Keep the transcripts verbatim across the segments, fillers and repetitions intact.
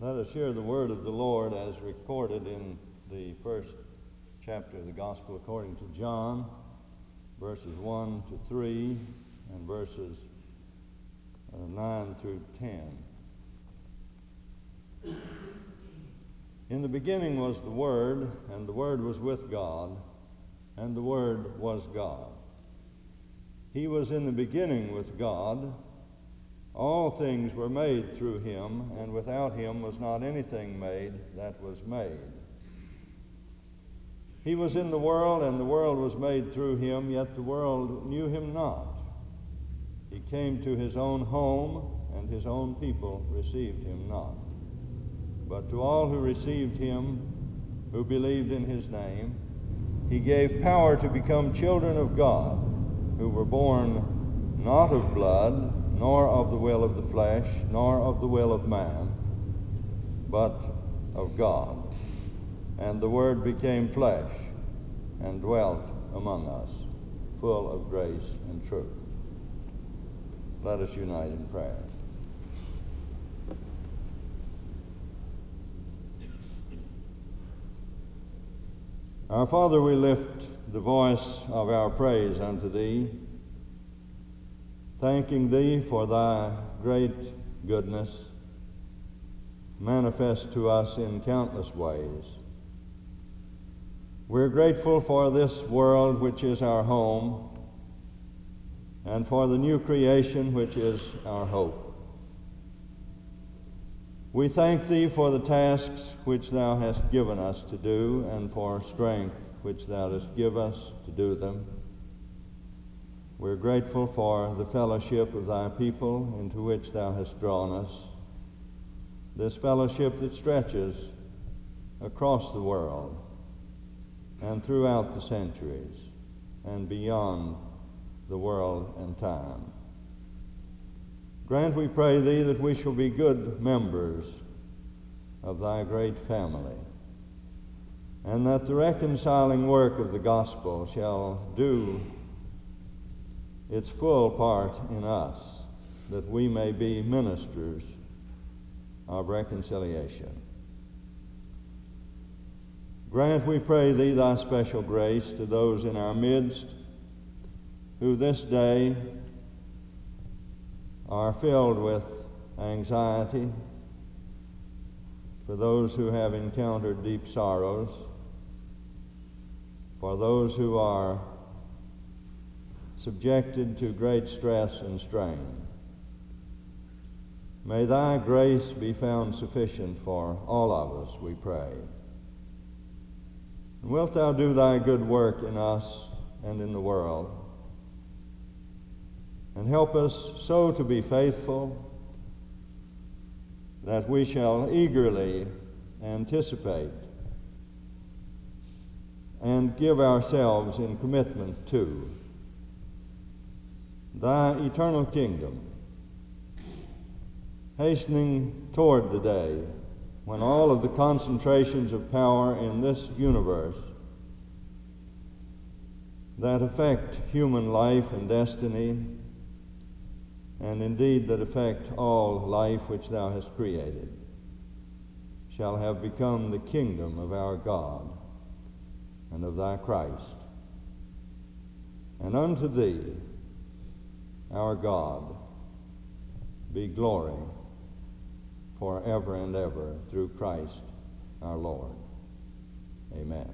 Let us hear the word of the Lord as recorded in the first chapter of the Gospel according to John, verses one to three and verses uh, nine through ten. In the beginning was the Word, and the Word was with God, and the Word was God. He was in the beginning with God. All things were made through him, and without him was not anything made that was made. He was in the world, and the world was made through him, yet the world knew him not. He came to his own home, and his own people received him not. But to all who received him, who believed in his name, he gave power to become children of God, who were born not of blood, nor of the will of the flesh, nor of the will of man, but of God. And the Word became flesh and dwelt among us, full of grace and truth. Let us unite in prayer. Our Father, we lift the voice of our praise unto Thee, thanking Thee for Thy great goodness, manifest to us in countless ways. We're grateful for this world which is our home, and for the new creation which is our hope. We thank Thee for the tasks which Thou hast given us to do, and for strength which Thou dost give us to do them. We're grateful for the fellowship of Thy people into which Thou hast drawn us, this fellowship that stretches across the world and throughout the centuries and beyond the world and time. Grant, we pray Thee, that we shall be good members of Thy great family, and that the reconciling work of the gospel shall do its full part in us, that we may be ministers of reconciliation. Grant, we pray Thee, Thy special grace to those in our midst who this day are filled with anxiety, for those who have encountered deep sorrows, for those who are subjected to great stress and strain. May Thy grace be found sufficient for all of us, we pray. And wilt Thou do Thy good work in us and in the world, and help us so to be faithful that we shall eagerly anticipate and give ourselves in commitment to Thy eternal kingdom, hastening toward the day when all of the concentrations of power in this universe that affect human life and destiny, and indeed that affect all life which Thou hast created, shall have become the kingdom of our God and of Thy Christ. And unto Thee, our God, be glory forever and ever, through Christ our Lord. Amen.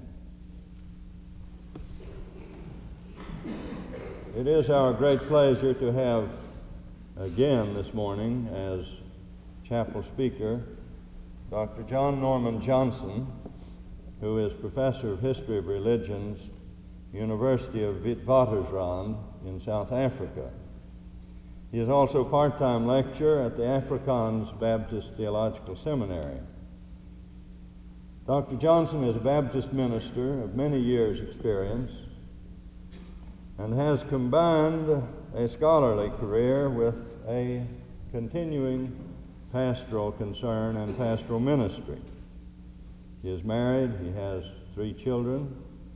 It is our great pleasure to have again this morning as chapel speaker Doctor John Norman Johnson, who is professor of history of religions, University of Witwatersrand in South Africa. He is also part-time lecturer at the Afrikaans Baptist Theological Seminary. Doctor Johnson is a Baptist minister of many years' experience and has combined a scholarly career with a continuing pastoral concern and pastoral ministry. He is married, he has three children.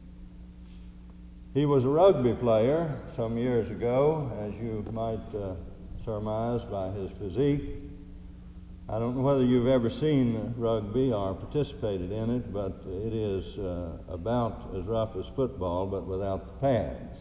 He was a rugby player some years ago, as you might uh, surmise by his physique, I don't know whether you've ever seen rugby or participated in it, but it is uh, about as rough as football, but without the pads.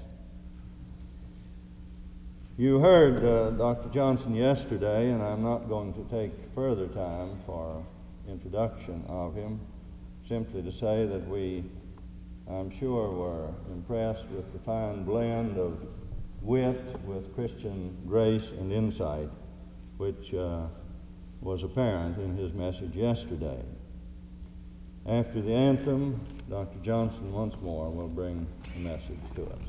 You heard uh, Doctor Johnson yesterday, and I'm not going to take further time for introduction of him, simply to say that we, I'm sure, were impressed with the fine blend of wit with Christian grace and insight, which uh, was apparent in his message yesterday. After the anthem, Doctor Johnson once more will bring a message to us.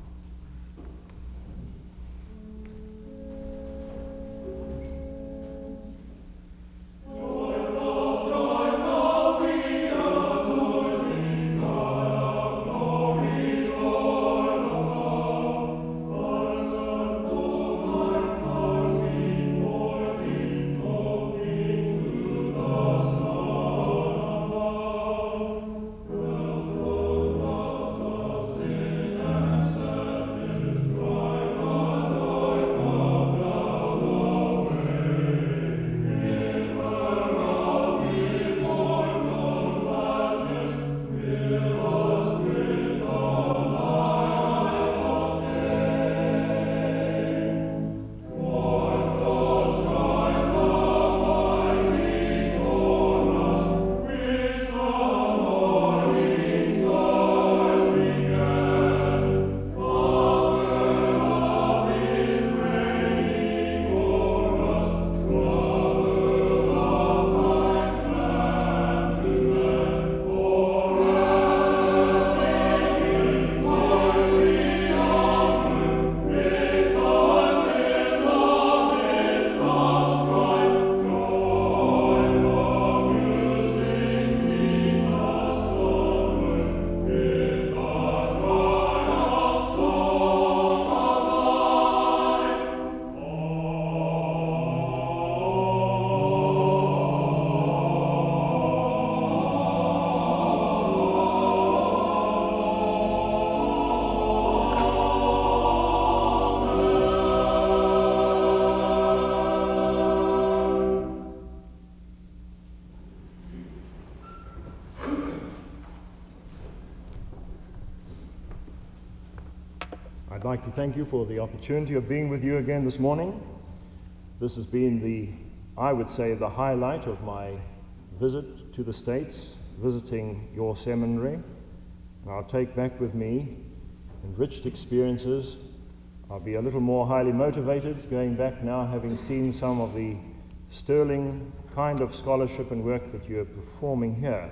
I'd like to thank you for the opportunity of being with you again this morning. This has been the, I would say, the highlight of my visit to the States, visiting your seminary. And I'll take back with me enriched experiences. I'll be a little more highly motivated going back now, having seen some of the sterling kind of scholarship and work that you're performing here.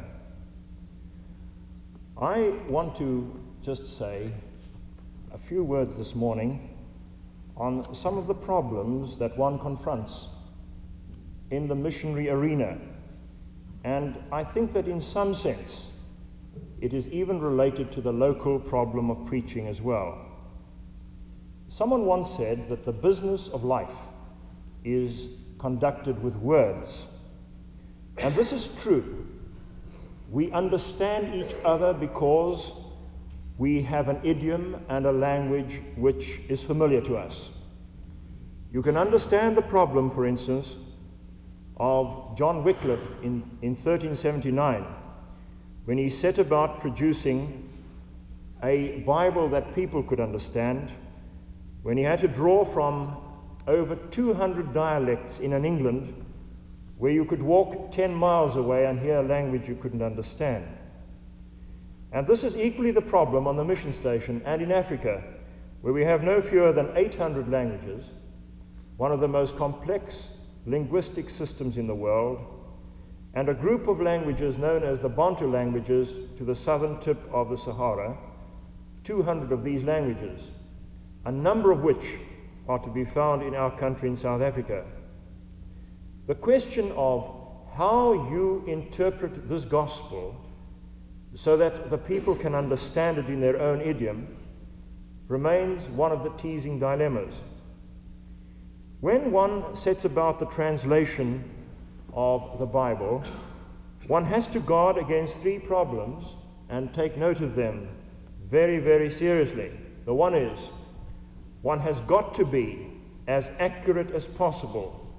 I want to just say a few words this morning on some of the problems that one confronts in the missionary arena. And I think that in some sense, it is even related to the local problem of preaching as well. Someone once said that the business of life is conducted with words. And this is true. We understand each other because we have an idiom and a language which is familiar to us. You can understand the problem, for instance, of John Wycliffe in, in thirteen seventy-nine, when he set about producing a Bible that people could understand, when he had to draw from over two hundred dialects in an England where you could walk ten miles away and hear a language you couldn't understand. And this is equally the problem on the mission station and in Africa, where we have no fewer than eight hundred languages, one of the most complex linguistic systems in the world, and a group of languages known as the Bantu languages to the southern tip of the Sahara, two hundred of these languages, a number of which are to be found in our country in South Africa. The question of how you interpret this gospel so that the people can understand it in their own idiom remains one of the teasing dilemmas. When one sets about the translation of the Bible, one has to guard against three problems and take note of them very, very seriously. The one is, one has got to be as accurate as possible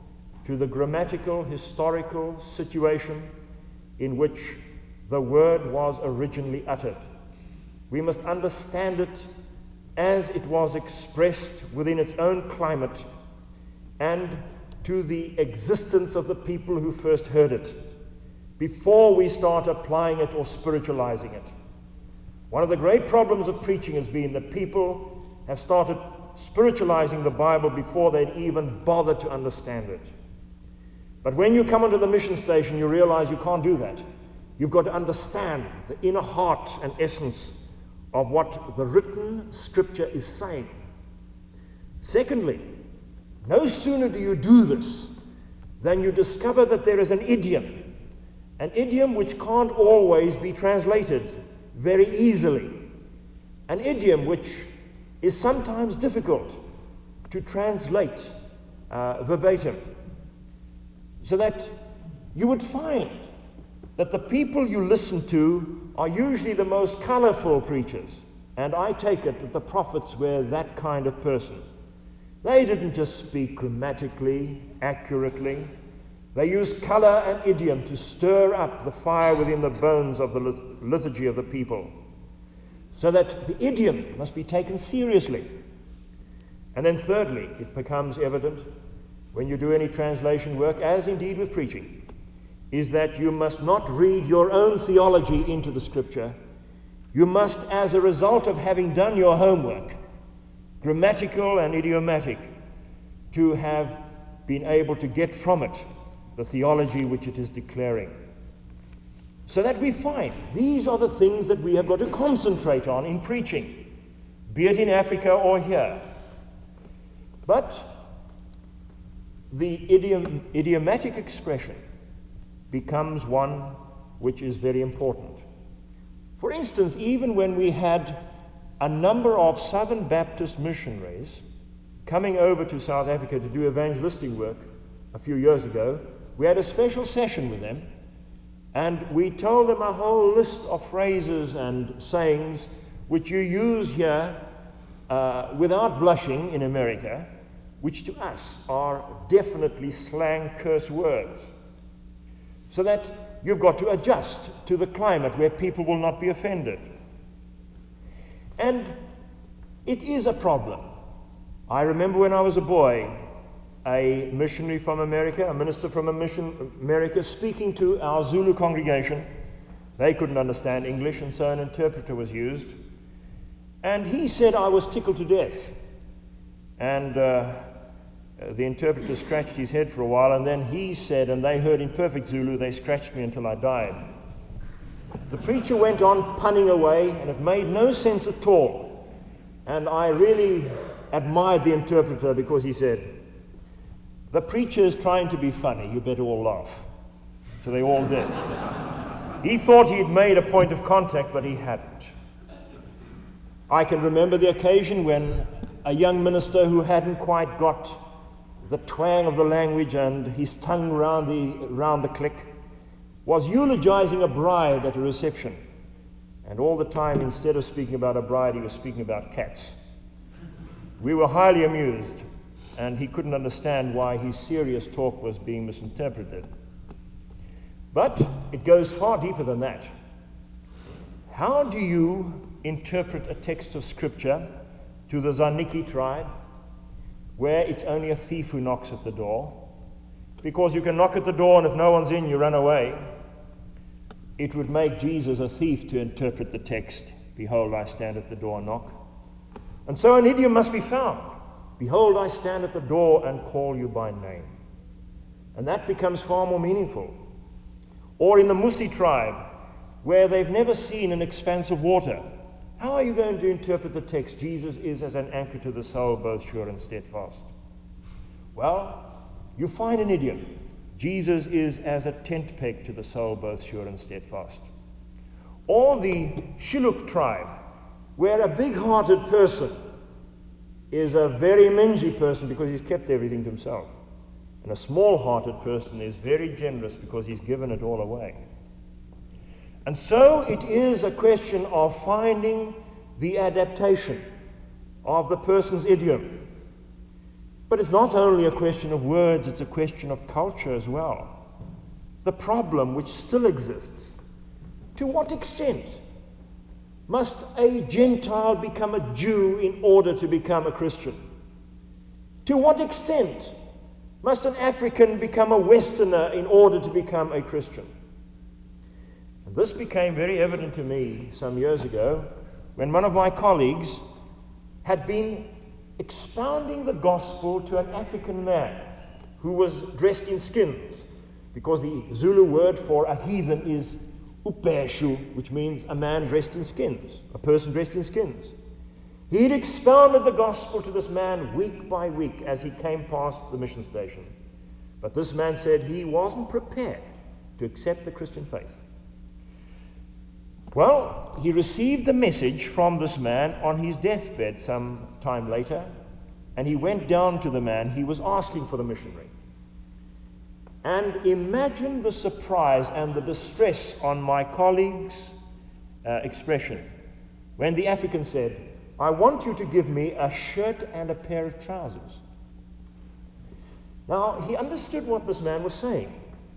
to the grammatical, historical situation in which the word was originally uttered. We must understand it as it was expressed within its own climate and to the existence of the people who first heard it, before we start applying it or spiritualizing it. One of the great problems of preaching has been that people have started spiritualizing the Bible before they'd even bothered to understand it. But when you come onto the mission station, you realize you can't do that. You've got to understand the inner heart and essence of what the written scripture is saying. Secondly, no sooner do you do this than you discover that there is an idiom, an idiom which can't always be translated very easily, an idiom which is sometimes difficult to translate uh, verbatim, so that you would find that the people you listen to are usually the most colorful preachers. And I take it that the prophets were that kind of person. They didn't just speak grammatically, accurately. They used color and idiom to stir up the fire within the bones of the liturgy of the people, so that the idiom must be taken seriously. And then thirdly, it becomes evident when you do any translation work, as indeed with preaching, is that you must not read your own theology into the scripture. You must, as a result of having done your homework, grammatical and idiomatic, to have been able to get from it the theology which it is declaring. So that we find these are the things that we have got to concentrate on in preaching, be it in Africa or here. But the idiom, idiomatic expression becomes one which is very important. For instance, even when we had a number of Southern Baptist missionaries coming over to South Africa to do evangelistic work a few years ago, we had a special session with them, and we told them a whole list of phrases and sayings which you use here uh, without blushing in America, which to us are definitely slang curse words. So that you've got to adjust to the climate where people will not be offended. And it is a problem. I remember when I was a boy, a missionary from America, a minister from a mission America, speaking to our Zulu congregation. They couldn't understand English, and so an interpreter was used. And he said I was tickled to death. And uh, the interpreter scratched his head for a while, and then he said, and they heard in perfect Zulu, they scratched me until I died. The preacher went on punning away, and it made no sense at all. And I really admired the interpreter, because he said, the preacher is trying to be funny, you better all laugh. So they all did. He thought he had made a point of contact, but he hadn't. I can remember the occasion when a young minister who hadn't quite got the twang of the language and his tongue round the, round the click was eulogizing a bride at a reception. And all the time, instead of speaking about a bride, he was speaking about cats. We were highly amused, and he couldn't understand why his serious talk was being misinterpreted. But it goes far deeper than that. How do you interpret a text of Scripture to the Zaniki tribe, where it's only a thief who knocks at the door? Because you can knock at the door, and if no one's in, you run away. It would make Jesus a thief to interpret the text, behold, I stand at the door and knock. And so an idiom must be found. Behold, I stand at the door and call you by name. And that becomes far more meaningful. Or in the Musi tribe, where they've never seen an expanse of water, how are you going to interpret the text, Jesus is as an anchor to the soul, both sure and steadfast? Well, you find an idiom. Jesus is as a tent peg to the soul, both sure and steadfast. Or the Shilluk tribe, where a big-hearted person is a very mingy person because he's kept everything to himself. And a small-hearted person is very generous because he's given it all away. And so it is a question of finding the adaptation of the person's idiom. But it's not only a question of words, it's a question of culture as well. The problem which still exists, to what extent must a Gentile become a Jew in order to become a Christian? To what extent must an African become a Westerner in order to become a Christian? And this became very evident to me some years ago when one of my colleagues had been expounding the gospel to an African man who was dressed in skins, because the Zulu word for a heathen is upeshu, which means a man dressed in skins, a person dressed in skins. He had expounded the gospel to this man week by week as he came past the mission station. But this man said he wasn't prepared to accept the Christian faith. Well, he received a message from this man on his deathbed some time later, and he went down to the man. He was asking for the missionary. And imagine the surprise and the distress on my colleague's uh, expression when the African said, "I want you to give me a shirt and a pair of trousers." Now, he understood what this man was saying.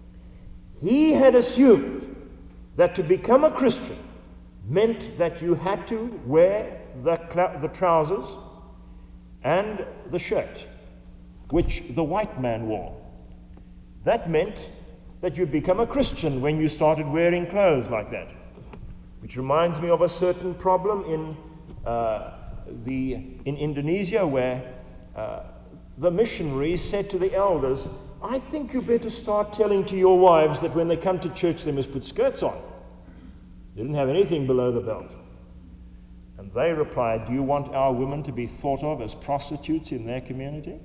He had assumed that to become a Christian meant that you had to wear the, cl- the trousers and the shirt, which the white man wore. That meant that you'd become a Christian when you started wearing clothes like that, which reminds me of a certain problem in uh, the in Indonesia where uh, the missionaries said to the elders, "I think you better start telling to your wives that when they come to church they must put skirts on." They didn't have anything below the belt. And they replied, "Do you want our women to be thought of as prostitutes in their community?"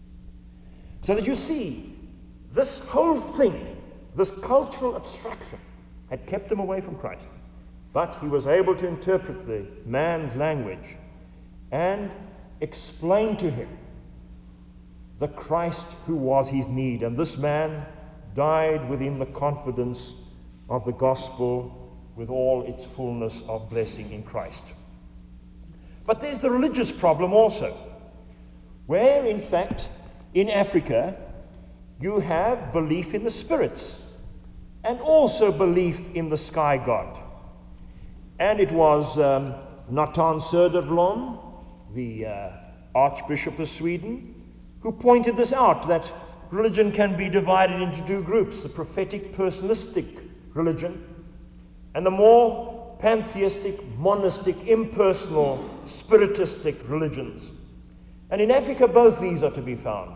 So that you see, this whole thing, this cultural abstraction, had kept him away from Christ. But he was able to interpret the man's language and explain to him the Christ who was his need. And this man died within the confidence of the gospel with all its fullness of blessing in Christ. But there's the religious problem also, where in fact in Africa you have belief in the spirits and also belief in the sky god. And it was um, Nathan Söderblom, the uh, Archbishop of Sweden, who pointed this out, that religion can be divided into two groups: the prophetic personalistic religion and the more pantheistic, monistic, impersonal, spiritistic religions. And in Africa both these are to be found.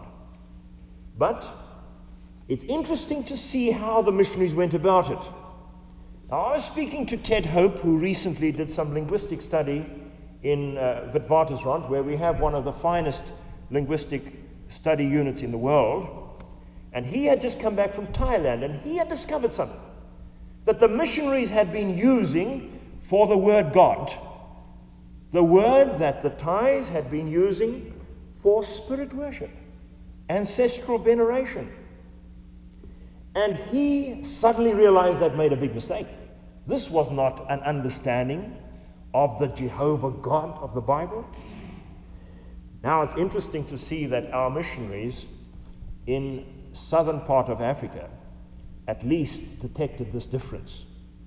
But it's interesting to see how the missionaries went about it. Now, I was speaking to Ted Hope, who recently did some linguistic study in uh, Witwatersrand, where we have one of the finest linguistic study units in the world. And he had just come back from Thailand, and he had discovered something that the missionaries had been using for the word God, the word that the Thais had been using for spirit worship, ancestral veneration. And he suddenly realized that made a big mistake. This was not an understanding of the Jehovah God of the Bible. Now it's interesting to see that our missionaries in southern part of Africa at least detected this difference.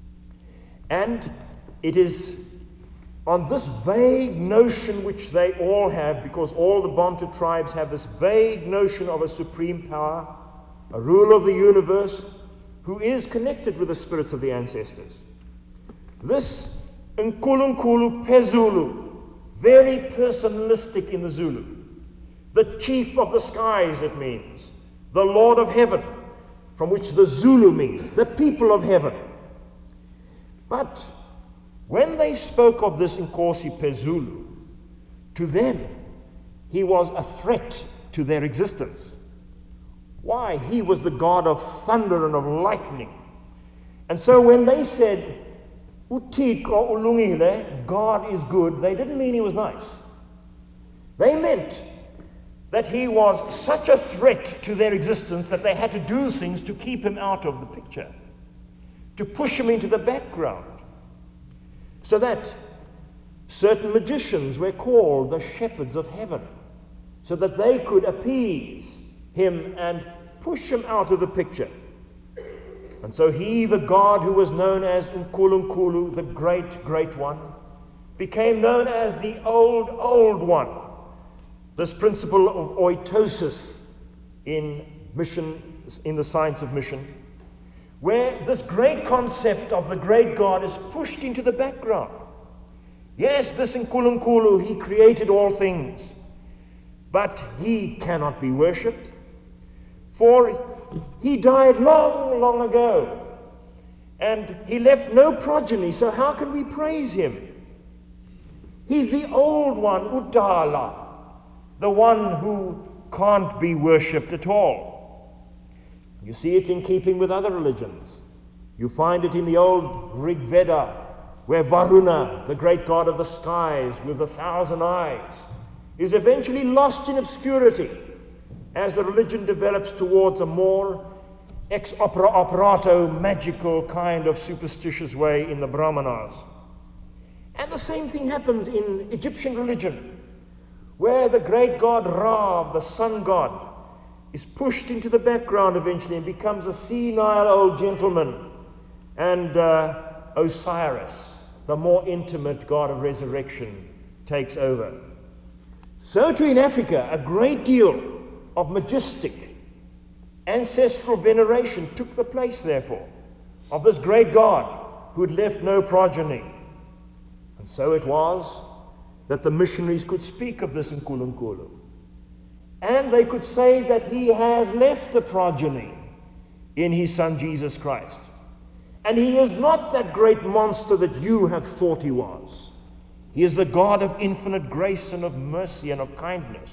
And it is on this vague notion which they all have, because all the Bantu tribes have this vague notion of a supreme power, a ruler of the universe, who is connected with the spirits of the ancestors. This Nkulunkulu Pezulu, very personalistic in the Zulu. The chief of the skies, it means. The Lord of heaven, from which the Zulu means, the people of heaven. But when they spoke of this Nkosi Pezulu, to them, he was a threat to their existence. Why? He was the God of thunder and of lightning. And so when they said, Uthixo ulungile, God is good, they didn't mean he was nice. They meant that he was such a threat to their existence that they had to do things to keep him out of the picture, to push him into the background, so that certain magicians were called the shepherds of heaven. so that they could appease him and push him out of the picture. And so he, the God who was known as Nkulunkulu, the great, great one, became known as the old, old one. This principle of oitosis in mission, in the science of mission, where this great concept of the great God is pushed into the background. Yes, this Nkulunkulu, he created all things, but he cannot be worshipped, for he died long, long ago, and he left no progeny, so how can we praise him? He's the old one, Udala, the one who can't be worshipped at all. You see it in keeping with other religions. You find it in the old Rig Veda, where Varuna, the great god of the skies with a thousand eyes, is eventually lost in obscurity as the religion develops towards a more ex opera operato, magical kind of superstitious way in the Brahmanas. And the same thing happens in Egyptian religion, where the great god Ra, the sun god, is pushed into the background eventually and becomes a senile old gentleman, and uh, Osiris, the more intimate god of resurrection, takes over. So too in Africa, a great deal of majestic ancestral veneration took the place, therefore, of this great God who had left no progeny. And so it was that the missionaries could speak of this Nkulunkulu. And they could say that he has left a progeny in his son Jesus Christ. And he is not that great monster that you have thought he was. He is the God of infinite grace and of mercy and of kindness.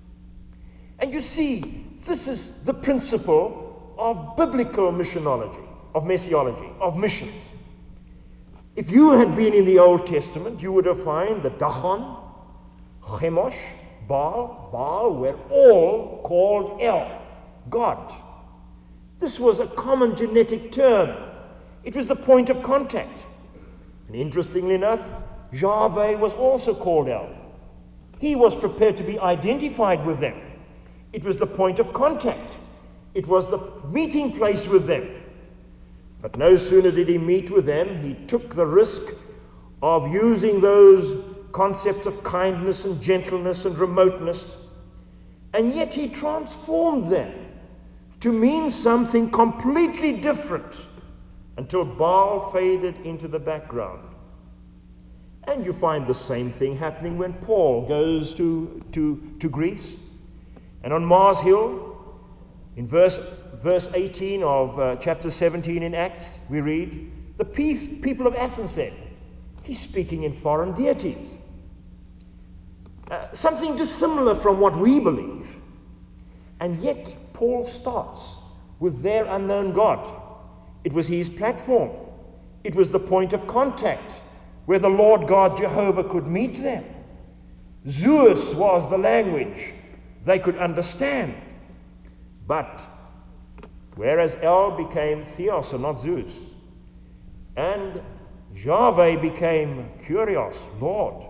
And you see, this is the principle of biblical missionology, of messiology, of missions. If you had been in the Old Testament, you would have found that Dagon, Chemosh, Baal, Baal were all called El, God. This was a common genetic term. It was the point of contact. And interestingly enough, Yahweh was also called El. He was prepared to be identified with them. It was the point of contact. It was the meeting place with them. But no sooner did he meet with them, he took the risk of using those concepts of kindness and gentleness and remoteness, and yet he transformed them to mean something completely different until Baal faded into the background. And you find the same thing happening when Paul goes to, to, to Greece. And on Mars Hill, in verse, verse eighteen of uh, chapter seventeen in Acts, we read, the peace, people of Athens said, he's speaking in foreign deities. Uh, something dissimilar from what we believe. And yet, Paul starts with their unknown God. It was his platform. It was the point of contact where the Lord God Jehovah could meet them. Zeus was the language they could understand. But whereas El became Theos and not Zeus, and Yahweh became Kyrios, Lord,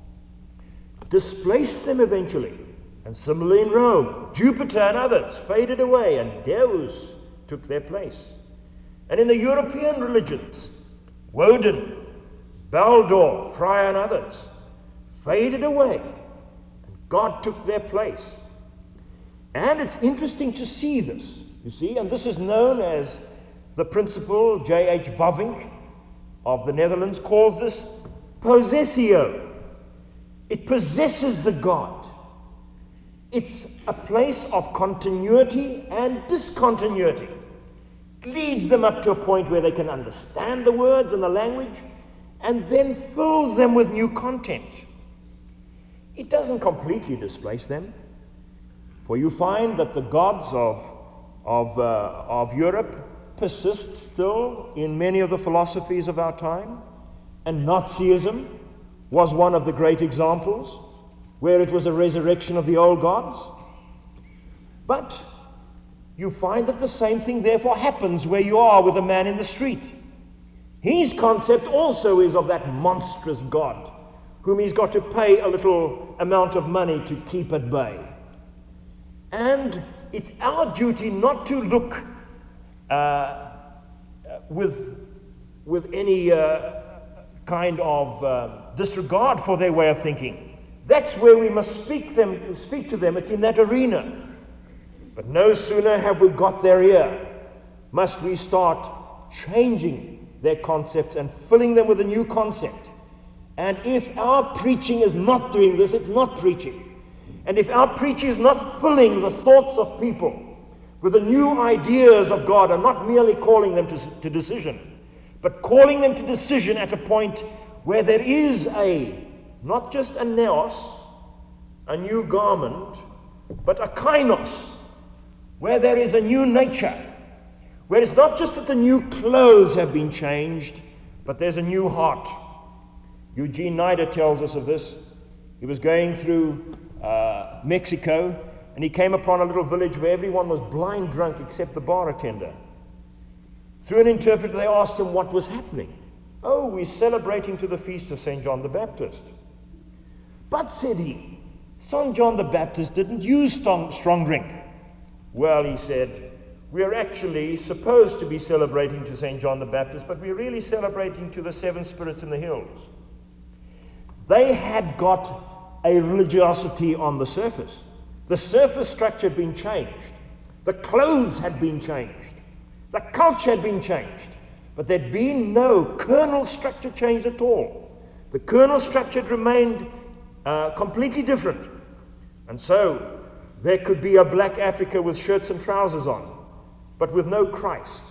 displaced them eventually. And similarly in Rome, Jupiter and others faded away, and Deus took their place. And in the European religions, Woden, Baldur, Freya and others faded away, and God took their place. And it's interesting to see this, you see, and this is known as the principle J H Bavinck of the Netherlands calls this possessio. It possesses the God. It's a place of continuity and discontinuity. It leads them up to a point where they can understand the words and the language, and then fills them with new content. It doesn't completely displace them, for you find that the gods of, of, uh, of Europe persist still in many of the philosophies of our time, and Nazism was one of the great examples, where it was a resurrection of the old gods. But you find that the same thing therefore happens where you are with a man in the street. His concept also is of that monstrous God, whom he's got to pay a little amount of money to keep at bay. And it's our duty not to look uh, with, with any uh, kind of uh, disregard for their way of thinking. That's where we must speak, them, speak to them. It's in that arena. But no sooner have we got their ear, must we start changing their concepts and filling them with a new concept. And if our preaching is not doing this, it's not preaching. And if our preaching is not filling the thoughts of people with the new ideas of God, and not merely calling them to, to decision, but calling them to decision at a point where there is a, not just a neos, a new garment, but a kainos, where there is a new nature, where it's not just that the new clothes have been changed, but there's a new heart. Eugene Nida tells us of this. He was going through uh, Mexico, and he came upon a little village where everyone was blind drunk except the bar attender. Through an interpreter, they asked him what was happening. Oh, we're celebrating to the feast of Saint John the Baptist. But, said he, Saint John the Baptist didn't use strong, strong drink. Well, he said, we're actually supposed to be celebrating to Saint John the Baptist, but we're really celebrating to the seven spirits in the hills. They had got a religiosity on the surface. The surface structure had been changed. The clothes had been changed. The culture had been changed. But there'd been no kernel structure changed at all. The kernel structure had remained uh, completely different. And so there could be a black Africa with shirts and trousers on, but with no Christ.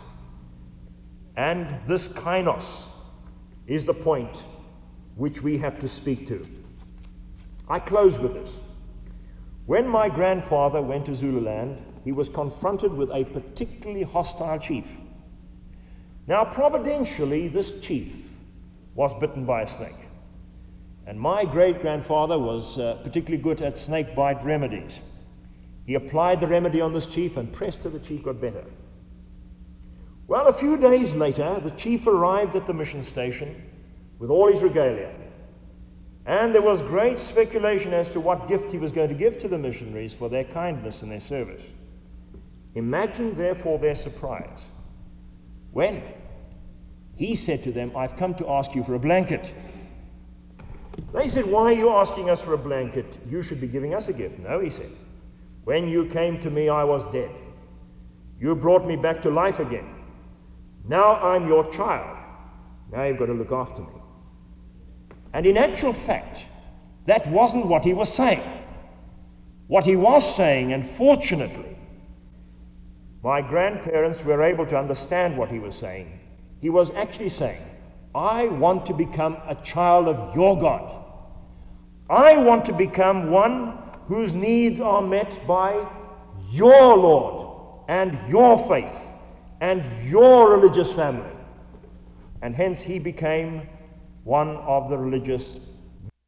And this kainos is the point which we have to speak to. I close with this. When my grandfather went to Zululand, he was confronted with a particularly hostile chief. Now, providentially, this chief was bitten by a snake. And my great-grandfather was uh, particularly good at snake bite remedies. He applied the remedy on this chief, and presto, the chief got better. Well, a few days later, the chief arrived at the mission station with all his regalia. And there was great speculation as to what gift he was going to give to the missionaries for their kindness and their service. Imagine, therefore, their surprise when he said to them, I've come to ask you for a blanket. They said, why are you asking us for a blanket? You should be giving us a gift. No, he said, when you came to me, I was dead. You brought me back to life again. Now I'm your child. Now you've got to look after me. And in actual fact, that wasn't what he was saying. What he was saying, and fortunately, my grandparents were able to understand what he was saying. He was actually saying, I want to become a child of your God. I want to become one whose needs are met by your Lord and your faith and your religious family. And hence he became one of the religious